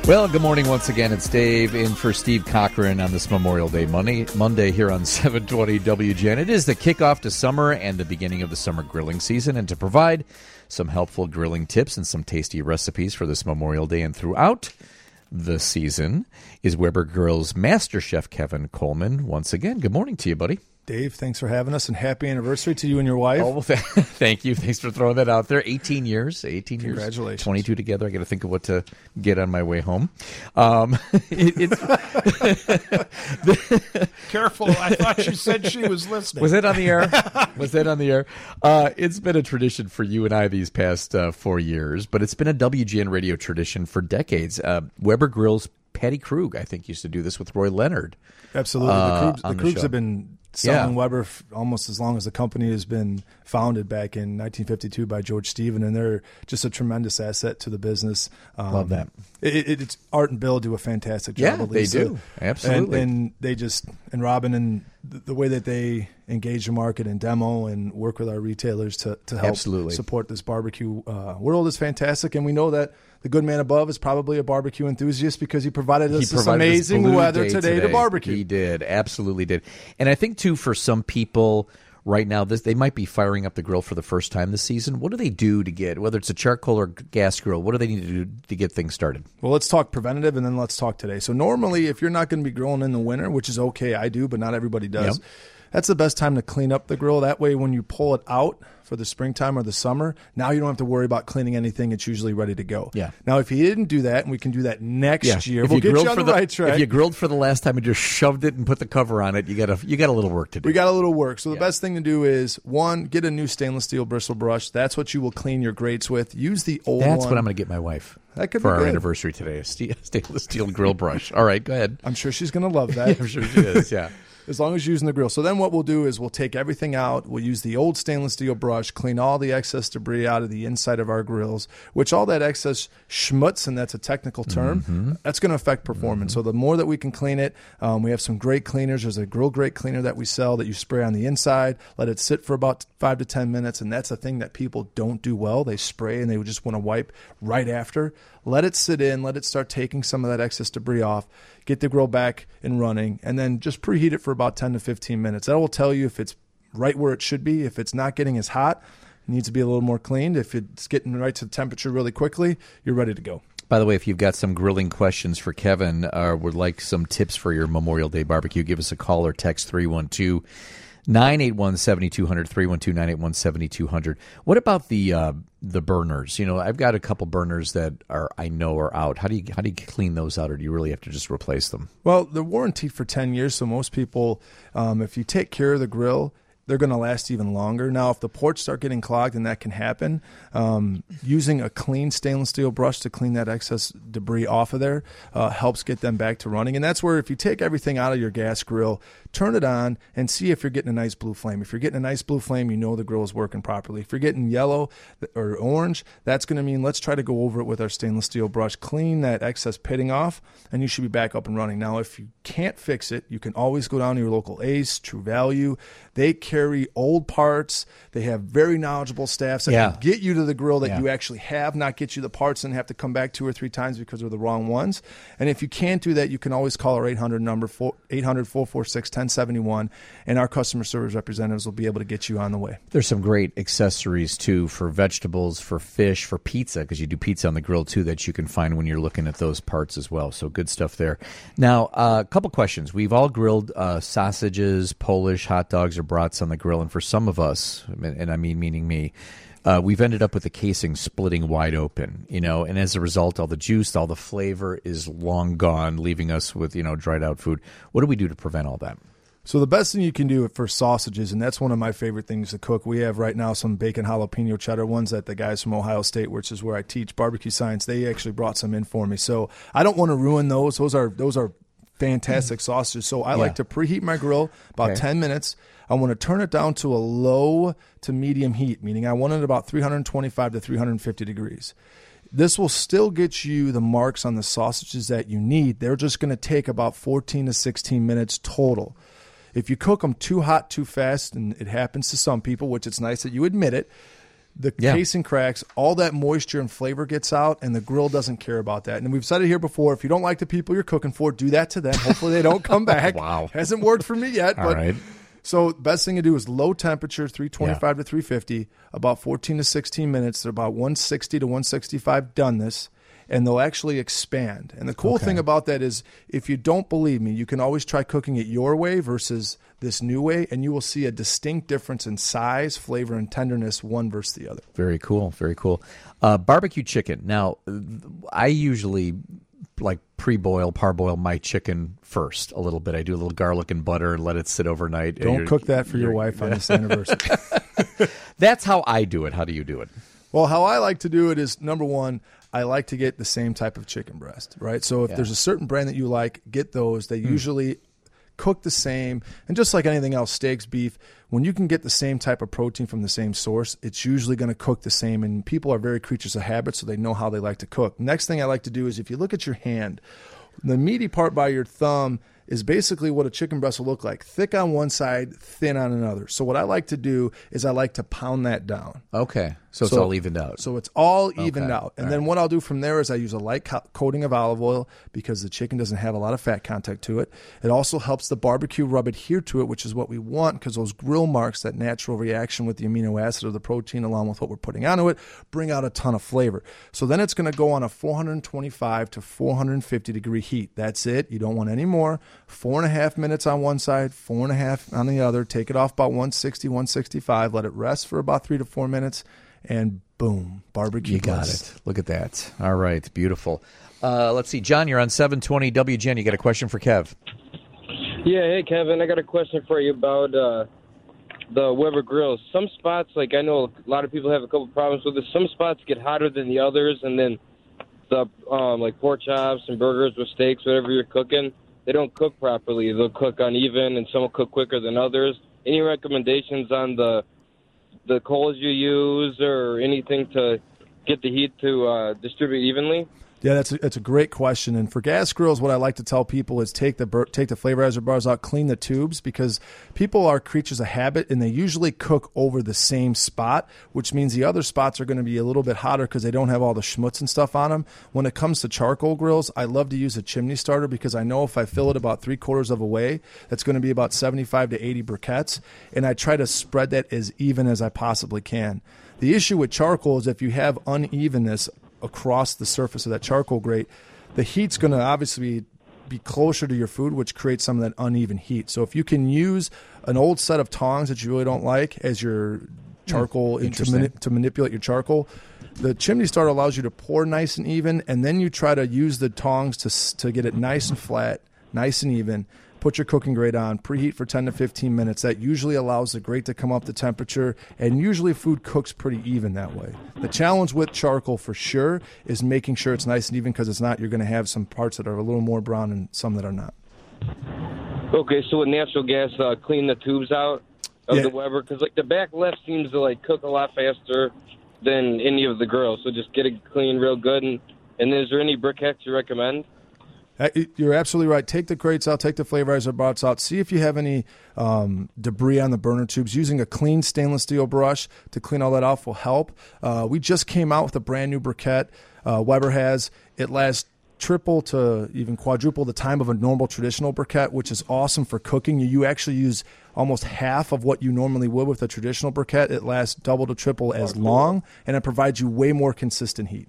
Well, good morning once again. It's Dave in for Steve Cochran on this Memorial Day Monday here on 720 WGN. It is the kickoff to summer and the beginning of the summer grilling season. And to provide some helpful grilling tips and some tasty recipes for this Memorial Day and throughout the season is Weber Grill's Master Chef Kevin Coleman. Once again, good morning to you, buddy. Dave, thanks for having us, and happy anniversary to you and your wife. Oh, well, thank you. Thanks for throwing that out there. 18 years. 18 years. Congratulations. 22 together. I got to think of what to get on my way home. Careful. I thought you said she was listening. Was that on the air? Was that on the air? It's been a tradition for you and I these past 4 years, but it's been a WGN radio tradition for decades. Weber Grill's Patty Krug, I think, used to do this with Roy Leonard. Absolutely. The Krugs have been selling Weber almost as long as the company has been founded back in 1952 by George Stephen, and they're just a tremendous asset to the business. Love that. It's Art and Bill do a fantastic job. Yeah, they do. Absolutely. And they and Robin and the way that they engage the market and demo and work with our retailers to help support this barbecue world is fantastic. And we know that the good man above is probably a barbecue enthusiast because he provided us this amazing weather today to barbecue. He did. Absolutely did. And I think, too, for some people right now, they might be firing up the grill for the first time this season. What do they do to get, whether it's a charcoal or gas grill, what do they need to do to get things started? Well, let's talk preventative, and then let's talk today. So normally, if you're not going to be grilling in the winter, which is okay, I do, but not everybody does, that's the best time to clean up the grill. That way, when you pull it out for the springtime or the summer, now you don't have to worry about cleaning anything. It's usually ready to go. Yeah. Now, if you didn't do that, and we can do that next year, we'll get you on the right track. If you grilled for the last time and just shoved it and put the cover on it, you got a little work to do. We got a little work. So the best thing to do is, one, get a new stainless steel bristle brush. That's what you will clean your grates with. Use the old one. That's what I'm going to get my wife for our anniversary today, a stainless steel grill brush. All right, go ahead. I'm sure she's going to love that. I'm sure she is, yeah. As long as you're using the grill. So then what we'll do is we'll take everything out. We'll use the old stainless steel brush, clean all the excess debris out of the inside of our grills, which all that excess schmutz, and that's a technical term, that's going to affect performance. So the more that we can clean it, we have some great cleaners. There's a grill grate cleaner that we sell that you spray on the inside, let it sit for about 5 to 10 minutes, and that's a thing that people don't do well. They spray and they just want to wipe right after. Let it sit in, let it start taking some of that excess debris off, get the grill back and running, and then just preheat it for about 10 to 15 minutes. That will tell you if it's right where it should be. If it's not getting as hot, it needs to be a little more cleaned. If it's getting right to the temperature really quickly, you're ready to go. By the way, if you've got some grilling questions for Kevin or would like some tips for your Memorial Day barbecue, give us a call or text 312-981-7200, 312-981-7200. What about the burners? You know, I've got a couple burners that I know are out. How do you clean those out, or do you really have to just replace them? Well, they're warranted for 10 years, so most people, if you take care of the grill, they're going to last even longer. Now, if the ports start getting clogged, and that can happen, using a clean stainless steel brush to clean that excess debris off of there helps get them back to running. And that's where if you take everything out of your gas grill, turn it on and see if you're getting a nice blue flame. If you're getting a nice blue flame, you know the grill is working properly. If you're getting yellow or orange, that's going to mean let's try to go over it with our stainless steel brush, clean that excess pitting off, and you should be back up and running. Now, if you can't fix it, you can always go down to your local Ace, True Value. They carry old parts. They have very knowledgeable staffs that can get you to the grill that you actually have, not get you the parts and have to come back 2 or 3 times because they're the wrong ones. And if you can't do that, you can always call our 800 number, 800-446-1071, and our customer service representatives will be able to get you on the way. There's some great accessories, too, for vegetables, for fish, for pizza, because you do pizza on the grill, too, that you can find when you're looking at those parts as well. So good stuff there. Now, a couple questions. We've all grilled sausages, Polish hot dogs, or brats on the grill, and for some of us, and I mean meaning me, we've ended up with the casing splitting wide open, and as a result, all the juice, all the flavor is long gone, leaving us with, dried out food. What do we do to prevent all that? So the best thing you can do for sausages, and that's one of my favorite things to cook, we have right now some bacon jalapeno cheddar ones that the guys from Ohio State, which is where I teach barbecue science, they actually brought some in for me. So I don't want to ruin those. Those are fantastic sausages. So I like to preheat my grill about 10 minutes. I want to turn it down to a low to medium heat, meaning I want it about 325 to 350 degrees. This will still get you the marks on the sausages that you need. They're just going to take about 14 to 16 minutes total. If you cook them too hot, too fast, and it happens to some people, which it's nice that you admit it, the casing cracks, all that moisture and flavor gets out, and the grill doesn't care about that. And we've said it here before, if you don't like the people you're cooking for, do that to them. Hopefully they don't come back. Wow. Hasn't worked for me yet. All right. So best thing to do is low temperature, 325 to 350, about 14 to 16 minutes. They're about 160 to 165 doneness, and they'll actually expand. And the cool thing about that is if you don't believe me, you can always try cooking it your way versus this new way, and you will see a distinct difference in size, flavor, and tenderness one versus the other. Very cool. Very cool. Barbecue chicken. Now, I usually like parboil my chicken first a little bit. I do a little garlic and butter and let it sit overnight. Don't cook that for your wife on this anniversary. That's how I do it. How do you do it? Well, how I like to do it is, number one, I like to get the same type of chicken breast, right? So if there's a certain brand that you like, get those. They usually cook the same. And just like anything else, steaks, beef, when you can get the same type of protein from the same source, it's usually going to cook the same. And people are very creatures of habit, so they know how they like to cook. Next thing I like to do is if you look at your hand, the meaty part by your thumb is basically what a chicken breast will look like. Thick on one side, thin on another. So what I like to do is I like to pound that down. Okay. So it's all evened out. So it's all evened out. And then what I'll do from there is I use a light coating of olive oil because the chicken doesn't have a lot of fat contact to it. It also helps the barbecue rub adhere to it, which is what we want because those grill marks, that natural reaction with the amino acid or the protein along with what we're putting onto it, bring out a ton of flavor. So then it's going to go on a 425 to 450 degree heat. That's it. You don't want any more. 4.5 minutes on one side, 4.5 on the other. Take it off about 160, 165. Let it rest for about 3 to 4 minutes. And boom, barbecue. You got it. Look at that. All right, beautiful. Let's see, John, you're on 720 WGN. You got a question for Kev? Yeah, hey, Kevin, I got a question for you about the Weber grills. Some spots, like I know a lot of people have a couple problems with this. Some spots get hotter than the others, and then the like pork chops and burgers with steaks, whatever you're cooking, they don't cook properly. They'll cook uneven, and some will cook quicker than others. Any recommendations on the coals you use or anything to get the heat to distribute evenly? Yeah, that's a great question. And for gas grills, what I like to tell people is take the flavorizer bars out, clean the tubes, because people are creatures of habit, and they usually cook over the same spot, which means the other spots are going to be a little bit hotter because they don't have all the schmutz and stuff on them. When it comes to charcoal grills, I love to use a chimney starter because I know if I fill it about 3/4 of a way, that's going to be about 75 to 80 briquettes, and I try to spread that as even as I possibly can. The issue with charcoal is if you have unevenness across the surface of that charcoal grate, the heat's going to obviously be closer to your food, which creates some of that uneven heat. So if you can use an old set of tongs that you really don't like as your charcoal to manipulate your charcoal, the chimney starter allows you to pour nice and even, and then you try to use the tongs to get it nice and flat, nice and even. Put your cooking grate on, preheat for 10 to 15 minutes. That usually allows the grate to come up to temperature, and usually food cooks pretty even that way. The challenge with charcoal for sure is making sure it's nice and even, because it's not, you're going to have some parts that are a little more brown and some that are not. Okay, so with natural gas, clean the tubes out of the Weber, because like the back left seems to like cook a lot faster than any of the grills. So just get it clean real good. And is there any briquettes you recommend? You're absolutely right. Take the grates out, take the flavorizer bars out. See if you have any debris on the burner tubes. Using a clean stainless steel brush to clean all that off will help. We just came out with a brand new briquette. Weber has. It lasts triple to even quadruple the time of a normal traditional briquette, which is awesome for cooking. You actually use almost half of what you normally would with a traditional briquette. It lasts double to triple as long, and it provides you way more consistent heat.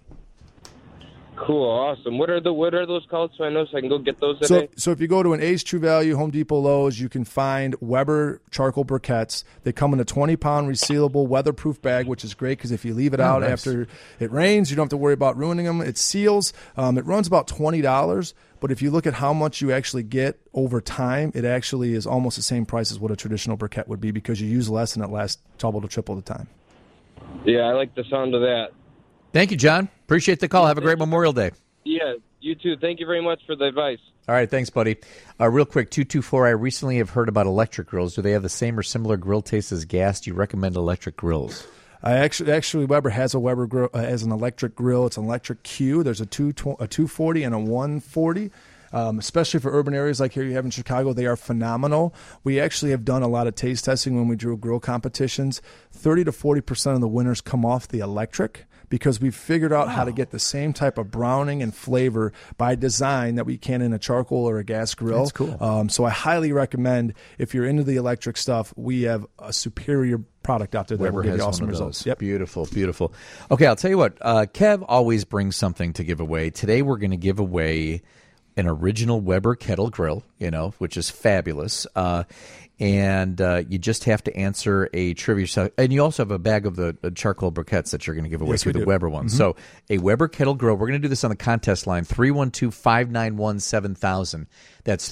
Cool, awesome. What are those called so I know so I can go get those today? So if you go to an Ace, True Value, Home Depot, Lowe's, you can find Weber charcoal briquettes. They come in a 20-pound resealable weatherproof bag, which is great because if you leave it out after it rains, you don't have to worry about ruining them. It seals. It runs about $20, but if you look at how much you actually get over time, it actually is almost the same price as what a traditional briquette would be because you use less and it lasts double to triple the time. Yeah, I like the sound of that. Thank you, John. Appreciate the call. Have a great Memorial Day. Yeah, you too. Thank you very much for the advice. All right, thanks, buddy. Real quick, 224, I recently have heard about electric grills. Do they have the same or similar grill taste as gas? Do you recommend electric grills? Actually, Weber has a Weber grill, has an electric grill. It's an electric Q. There's a 240 and a 140. especially for urban areas like here you have in Chicago. They are phenomenal. We actually have done a lot of taste testing when we do grill competitions. 30 to 40% of the winners come off the electric, because we've figured out how to get the same type of browning and flavor by design that we can in a charcoal or a gas grill. That's cool. So I highly recommend, if you're into the electric stuff, we have a superior product out there that Weber will give has you awesome one of results. those. Yep. Beautiful, beautiful. Okay, I'll tell you what. Kev always brings something to give away. Today we're going to give away an original Weber kettle grill, which is fabulous. And you just have to answer a trivia. And you also have a bag of the charcoal briquettes that you're going to give away Yes, through the Weber one. Mm-hmm. So a Weber kettle grill. We're going to do this on the contest line, 312-591-7000. That's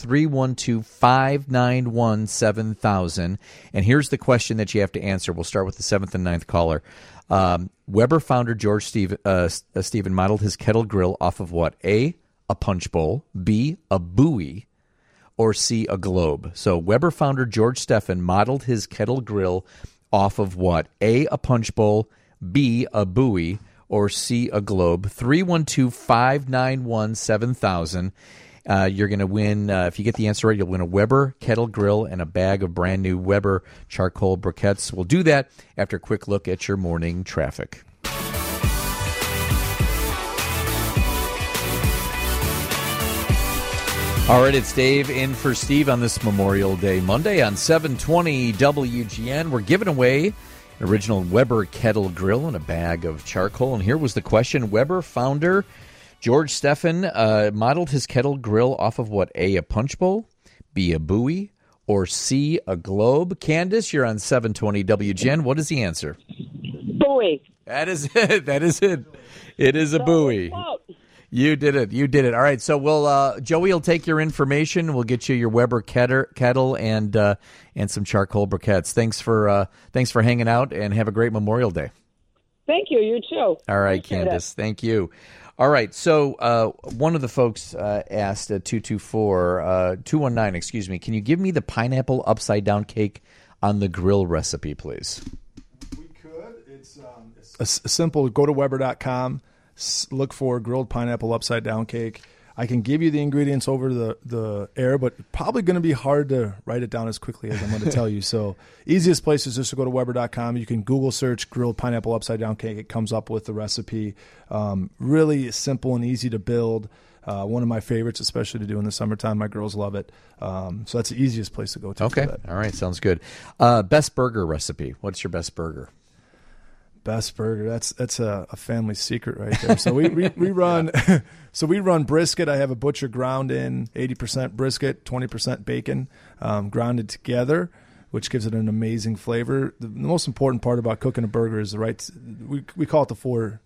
312-591-7000. And here's the question that you have to answer. We'll start with the 7th and 9th caller. Weber founder George Stephen modeled his kettle grill off of what? A punch bowl, B, a buoy, or C, a globe. So Weber founder George Stephan modeled his kettle grill off of what? A punch bowl, B, a buoy, or C, a globe. 312-591-7000. You're going to win, if you get the answer right, you'll win a Weber kettle grill and a bag of brand new Weber charcoal briquettes. We'll do that after a quick look at your morning traffic. All right, it's Dave in for Steve on this Memorial Day Monday on 720 WGN. We're giving away an original Weber kettle grill and a bag of charcoal. And here was the question. Weber founder George Stephan modeled his kettle grill off of what? A punch bowl, B, a buoy, or C, a globe? Candace, you're on 720 WGN. What is the answer? Buoy. That is it. That is it. It is a buoy. You did it. You did it. All right. So we'll Joey will take your information. We'll get you your Weber kettle and some charcoal briquettes. Thanks for hanging out, and have a great Memorial Day. Thank you. You too. All right, Candace. Thank you. All right. So one of the folks asked 219. Excuse me. Can you give me the pineapple upside down cake on the grill recipe, please? We could. It's simple. Go to Weber.com. Look for grilled pineapple upside down cake. I can give you the ingredients over the air, but probably going to be hard to write it down as quickly as I'm going to tell you. So easiest place is just to go to Weber.com. You can Google search grilled pineapple upside down cake. It comes up with the recipe. Really simple and easy to build. One of my favorites, especially to do in the summertime. My girls love it. So that's the easiest place to go to. Okay. All right. Sounds good. Best burger recipe. What's your best burger? Best burger. That's a family secret right there. So we run we run brisket. I have a butcher ground in 80% brisket, 20% bacon, grounded together, which gives it an amazing flavor. The most important part about cooking a burger is we call it the 4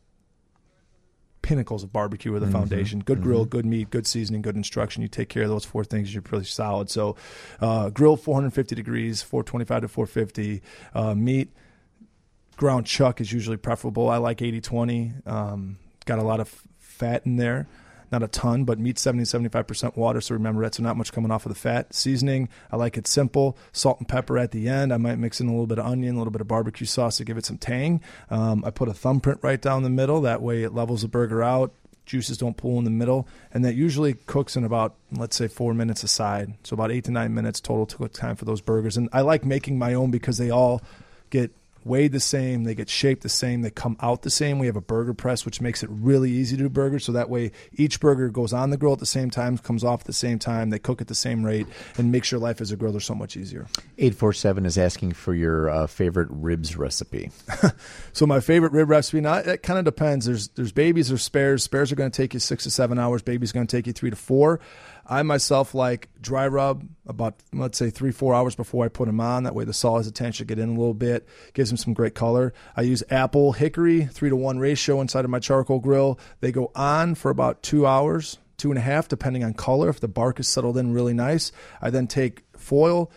pinnacles of barbecue, or the foundation. Good grill, good meat, good seasoning, good instruction. You take care of those 4 things, you're pretty solid. So grill 450 degrees, 425 to 450. Meat, ground chuck is usually preferable. I like 80-20. Got a lot of fat in there. Not a ton, but meat 70-75% water, so remember that, so not much coming off of the fat. Seasoning, I like it simple. Salt and pepper at the end. I might mix in a little bit of onion, a little bit of barbecue sauce to give it some tang. I put a thumbprint right down the middle. That way it levels the burger out. Juices don't pool in the middle. And that usually cooks in about, let's say, 4 minutes a side. So about 8 to 9 minutes total to cook time for those burgers. And I like making my own because they all get weighed the same, they get shaped the same, they come out the same. We have a burger press, which makes it really easy to do burgers, so that way each burger goes on the grill at the same time, comes off at the same time, they cook at the same rate, and makes your life as a griller so much easier. 847 is asking for your favorite ribs recipe. So my favorite rib recipe, now it kind of depends. There's babies, there's spares. Spares are going to take you 6 to 7 hours. Babies going to take you 3 to 4. I myself like dry rub about, let's say, 3-4 hours before I put them on. That way the salt has a chance to get in a little bit, gives them some great color. I use apple hickory, 3-to-1 ratio inside of my charcoal grill. They go on for about 2 hours, 2.5, depending on color. If the bark is settled in really nice, I then take foil,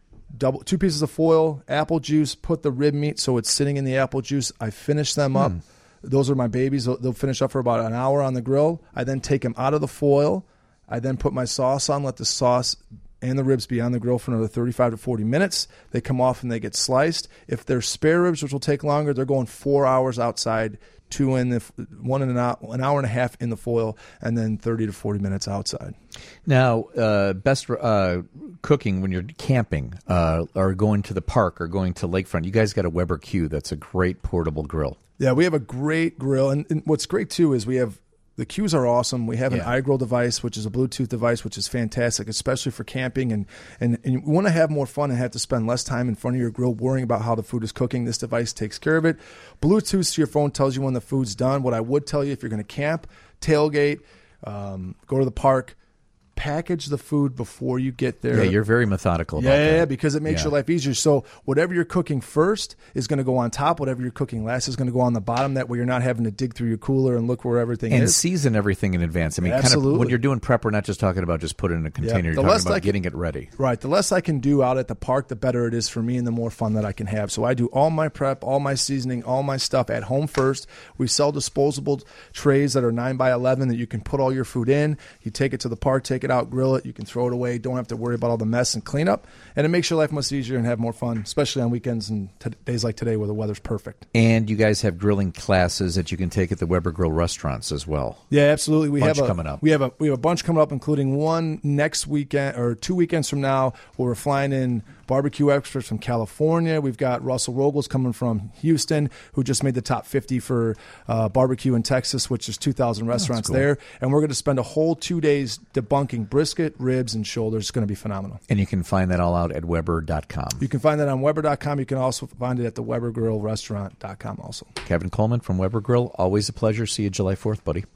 2 pieces of foil, apple juice, put the rib meat so it's sitting in the apple juice. I finish them up. Those are my babies. They'll finish up for about an hour on the grill. I then take them out of the foil. I then put my sauce on, let the sauce and the ribs be on the grill for another 35 to 40 minutes. They come off and they get sliced. If they're spare ribs, which will take longer, they're going 4 hours outside, an hour and a half in the foil, and then 30 to 40 minutes outside. Now, best cooking when you're camping or going to the park or going to lakefront. You guys got a Weber Q. That's a great portable grill. Yeah, we have a great grill. And what's great, too, is the Qs are awesome. We have an iGrill device, which is a Bluetooth device, which is fantastic, especially for camping. And you want to have more fun and have to spend less time in front of your grill worrying about how the food is cooking. This device takes care of it. Bluetooth to your phone tells you when the food's done. What I would tell you, if you're going to camp, tailgate, go to the park, package the food before you get there. Yeah, you're very methodical about that. Yeah, because it makes your life easier. So whatever you're cooking first is going to go on top. Whatever you're cooking last is going to go on the bottom. That way you're not having to dig through your cooler and look where everything is. And season everything in advance. I mean, Absolutely. Kind of when you're doing prep, we're not just talking about just put it in a container. You're talking about getting it ready. Right. The less I can do out at the park, the better it is for me and the more fun that I can have. So I do all my prep, all my seasoning, all my stuff at home first. We sell disposable trays that are 9x11 that you can put all your food in. You take it to the park, take it out, grill it. You can throw it away. Don't have to worry about all the mess and cleanup. And it makes your life much easier and have more fun, especially on weekends and days like today where the weather's perfect. And you guys have grilling classes that you can take at the Weber Grill restaurants as well. Yeah, absolutely. We have coming up. We have a bunch coming up, including one next weekend or 2 weekends from now where we're flying in barbecue experts from California. We've got Russell Rogels coming from Houston, who just made the top 50 for barbecue in Texas, which is 2,000 restaurants there. And we're going to spend a whole 2 days debunking brisket, ribs, and shoulders. It's going to be phenomenal. And you can find that all out at Weber.com. You can find that on Weber.com. You can also find it at the WeberGrillRestaurant.com also. Kevin Coleman from Weber Grill. Always a pleasure. See you July 4th, buddy.